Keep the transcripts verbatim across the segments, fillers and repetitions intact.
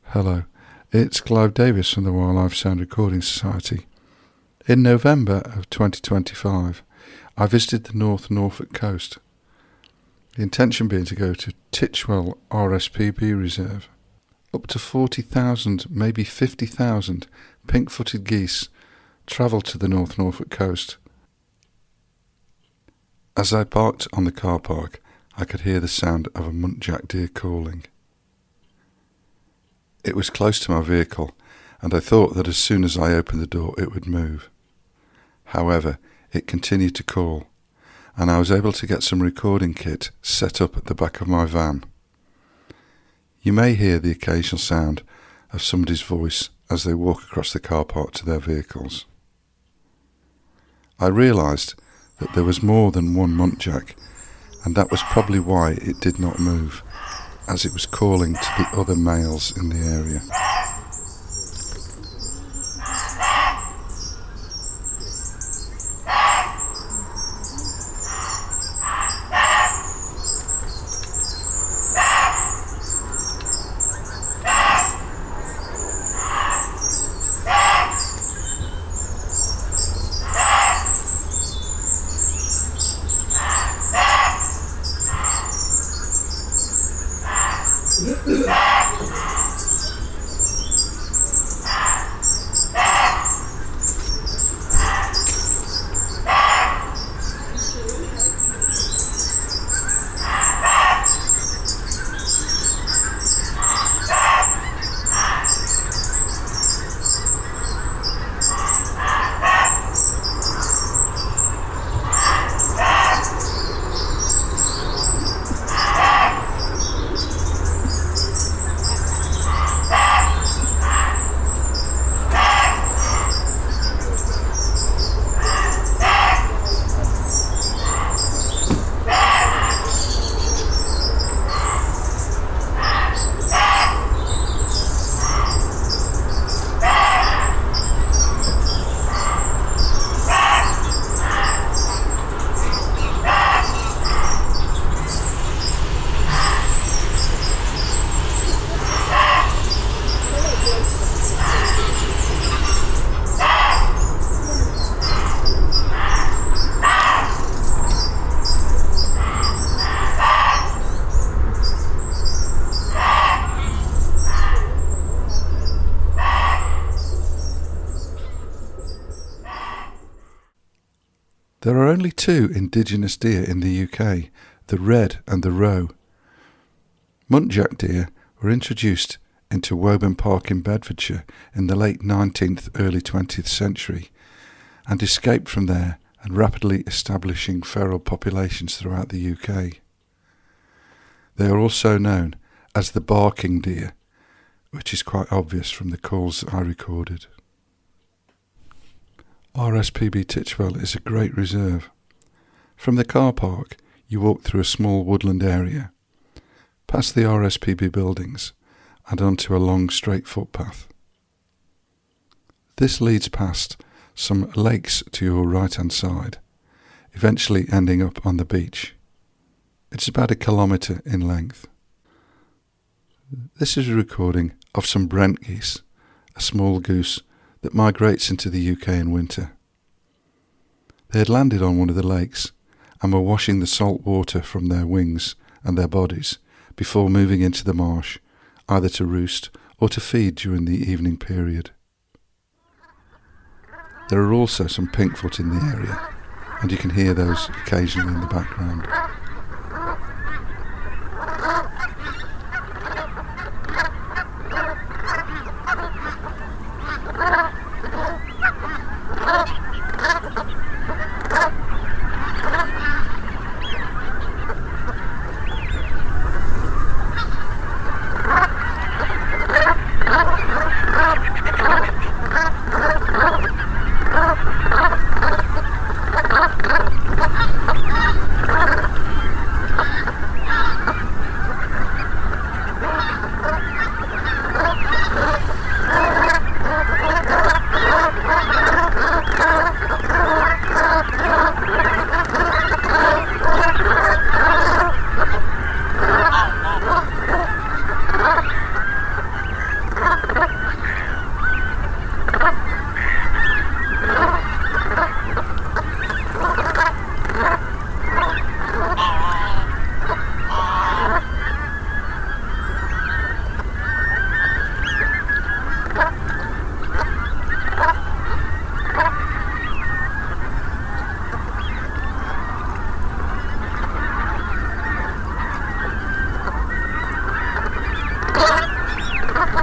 Hello, it's Clive Davis from the Wildlife Sound Recording Society. In November of twenty twenty-five, I visited the North Norfolk coast. The intention being to go to Titchwell R S P B Reserve. Up to forty thousand, maybe fifty thousand pink-footed geese travel to the North Norfolk coast. As I parked on the car park, I could hear the sound of a muntjac deer calling. It was close to my vehicle, and I thought that as soon as I opened the door it would move. However, it continued to call, and I was able to get some recording kit set up at the back of my van. You may hear the occasional sound of somebody's voice as they walk across the car park to their vehicles. I realised that there was more than one muntjac, and that was probably why it did not move, as it was calling to the other males in the area. There are only two indigenous deer in the U K, the red and the roe. Muntjac deer were introduced into Woburn Park in Bedfordshire in the late nineteenth, early twentieth century, and escaped from there and rapidly establishing feral populations throughout the U K. They are also known as the barking deer, which is quite obvious from the calls that I recorded. R S P B Titchwell is a great reserve. From the car park, you walk through a small woodland area, past the R S P B buildings, and onto a long straight footpath. This leads past some lakes to your right-hand side, eventually ending up on the beach. It's about a kilometre in length. This is a recording of some Brent geese, a small goose that migrates into the U K in winter. They had landed on one of the lakes and were washing the salt water from their wings and their bodies before moving into the marsh, either to roost or to feed during the evening period. There are also some pinkfoot in the area, and you can hear those occasionally in the background.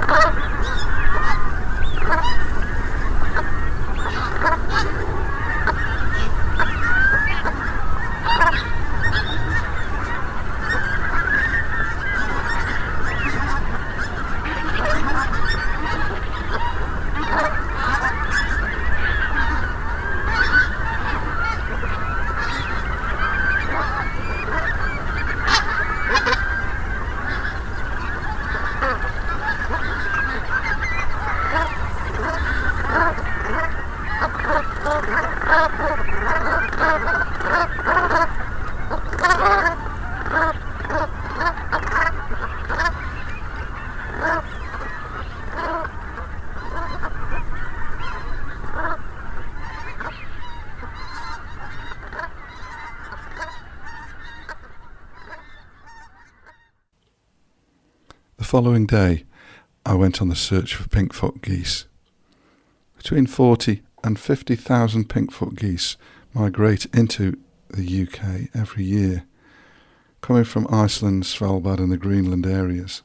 The following day, I went on the search for pink-foot geese. Between forty and fifty thousand pink-foot geese migrate into the U K every year, coming from Iceland, Svalbard and the Greenland areas.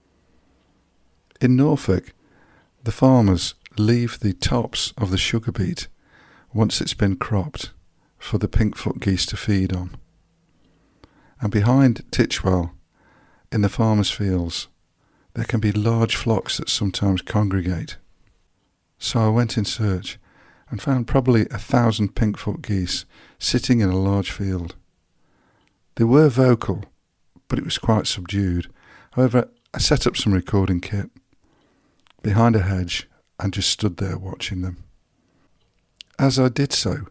In Norfolk, the farmers leave the tops of the sugar beet once it's been cropped for the pink-foot geese to feed on. And behind Titchwell, in the farmers' fields, there can be large flocks that sometimes congregate. So I went in search and found probably a thousand pink-foot geese sitting in a large field. They were vocal, but it was quite subdued. However, I set up some recording kit behind a hedge and just stood there watching them. As I did so,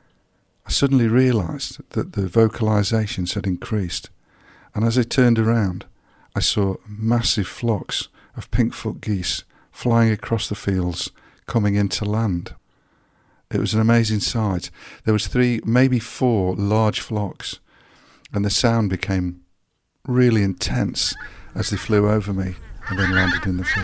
I suddenly realised that the vocalisations had increased, and as I turned around, I saw massive flocks of pink-foot geese flying across the fields, coming into land. It was an amazing sight. There was three, maybe four large flocks, and the sound became really intense as they flew over me and then landed in the field.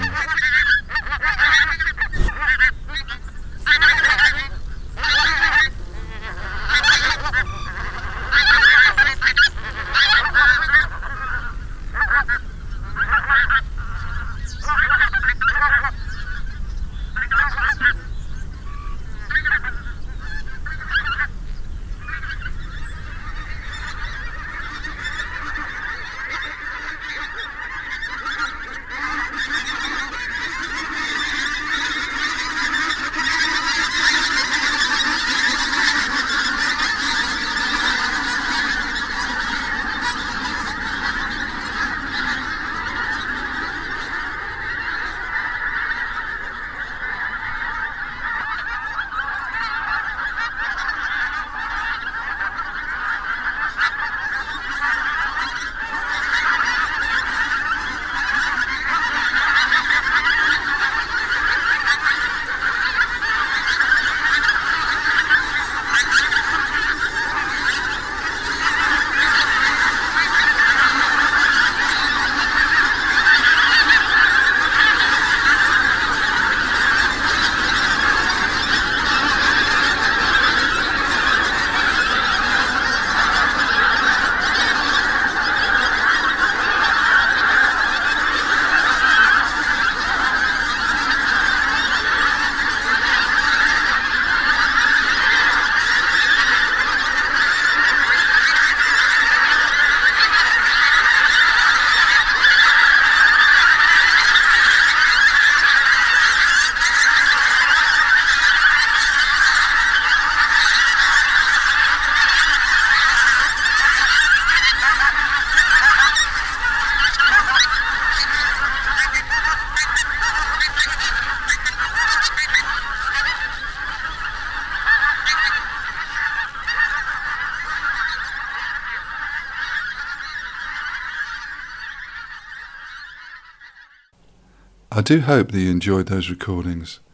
I do hope that you enjoyed those recordings,